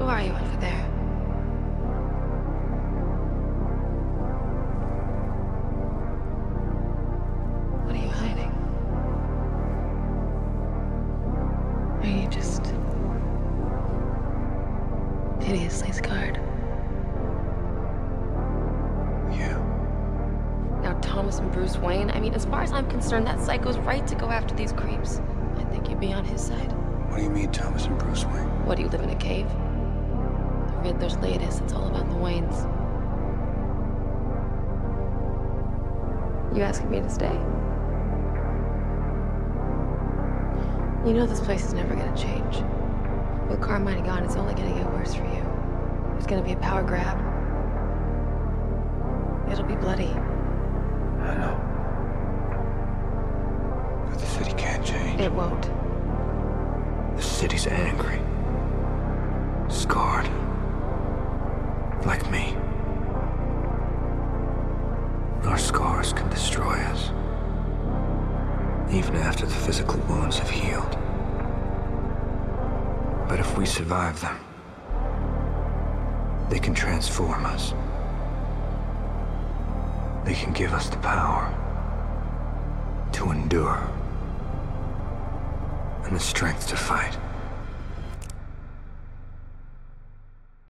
Who are you under there? What are you hiding? Are you just hideously scarred? Yeah. Now, Thomas and Bruce Wayne, I mean, as far as I'm concerned, that psycho's right to go after these creeps. I think you'd be on his side. What do you mean, Thomas and Bruce Wayne? What, do you live in a cave? The Riddler's latest, it's all about the Waynes. You asking me to stay? You know this place is never gonna change. With Carmine gone, it's only gonna get worse for you. There's gonna be a power grab. It'll be bloody. I know. But the city can't change. It won't. The city's angry. Scarred. Like me. Our scars can destroy us. Even after the physical wounds have healed. But if we survive them, they can transform us. They can give us the power to endure and the strength to fight.